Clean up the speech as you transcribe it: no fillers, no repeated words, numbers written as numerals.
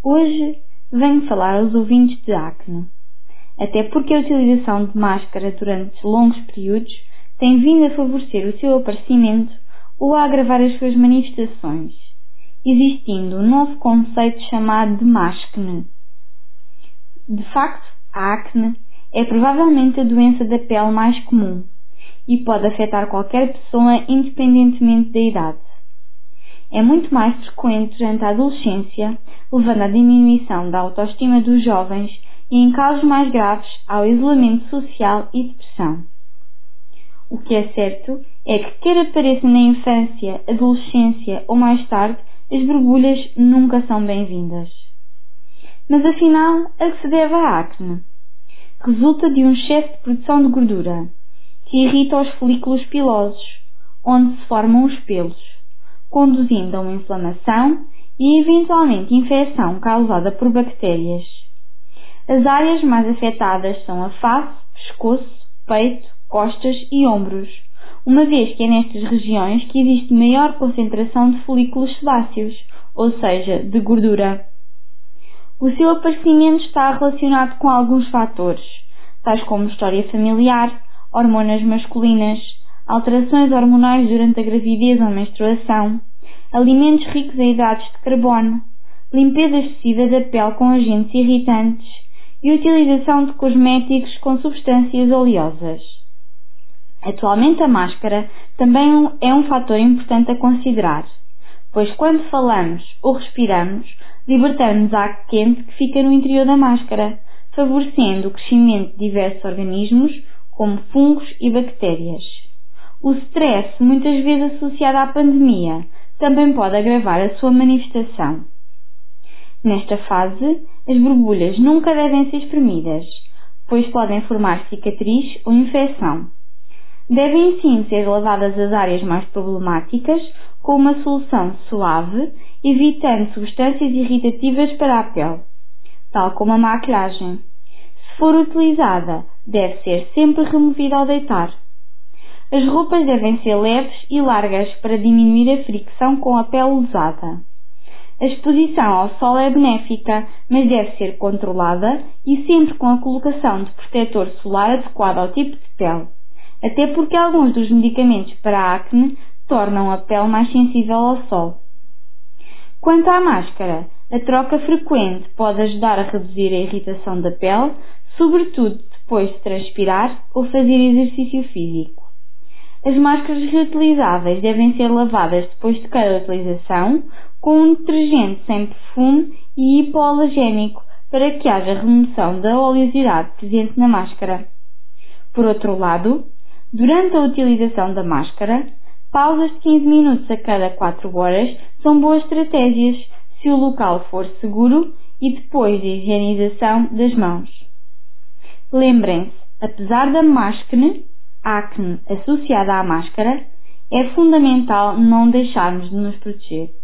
Hoje venho falar aos ouvintes de acne, até porque a utilização de máscara durante longos períodos tem vindo a favorecer o seu aparecimento ou a agravar as suas manifestações, existindo um novo conceito chamado de máscne. De facto, a acne é provavelmente a doença da pele mais comum e pode afetar qualquer pessoa independentemente da idade. É muito mais frequente durante a adolescência, levando à diminuição da autoestima dos jovens e em casos mais graves ao isolamento social e depressão. O que é certo é que quer apareça na infância, adolescência ou mais tarde, as borbulhas nunca são bem-vindas. Mas afinal, a que se deve a acne? Resulta de um excesso de produção de gordura, que irrita os folículos pilosos, onde se formam os pelos, conduzindo a uma inflamação e eventualmente infecção causada por bactérias. As áreas mais afetadas são a face, pescoço, peito, costas e ombros, uma vez que é nestas regiões que existe maior concentração de folículos sebáceos, ou seja, de gordura. O seu aparecimento está relacionado com alguns fatores, tais como história familiar, hormonas masculinas, alterações hormonais durante a gravidez ou menstruação, alimentos ricos em hidratos de carbono, limpeza excessiva da pele com agentes irritantes e utilização de cosméticos com substâncias oleosas. Atualmente a máscara também é um fator importante a considerar, pois quando falamos ou respiramos, libertamos ar quente que fica no interior da máscara, favorecendo o crescimento de diversos organismos, como fungos e bactérias. O stress, muitas vezes associado à pandemia, também pode agravar a sua manifestação. Nesta fase, as borbulhas nunca devem ser espremidas, pois podem formar cicatriz ou infecção. Devem sim ser lavadas as áreas mais problemáticas com uma solução suave, evitando substâncias irritativas para a pele, tal como a maquilhagem. Se for utilizada, deve ser sempre removida ao deitar. As roupas devem ser leves e largas para diminuir a fricção com a pele usada. A exposição ao sol é benéfica, mas deve ser controlada e sempre com a colocação de protetor solar adequado ao tipo de pele, até porque alguns dos medicamentos para a acne tornam a pele mais sensível ao sol. Quanto à máscara, a troca frequente pode ajudar a reduzir a irritação da pele, sobretudo depois de transpirar ou fazer exercício físico. As máscaras reutilizáveis devem ser lavadas depois de cada utilização com um detergente sem perfume e hipoalergénico para que haja remoção da oleosidade presente na máscara. Por outro lado, durante a utilização da máscara, pausas de 15 minutos a cada 4 horas são boas estratégias se o local for seguro e depois da higienização das mãos. Lembrem-se, apesar da acne associada à máscara, é fundamental não deixarmos de nos proteger.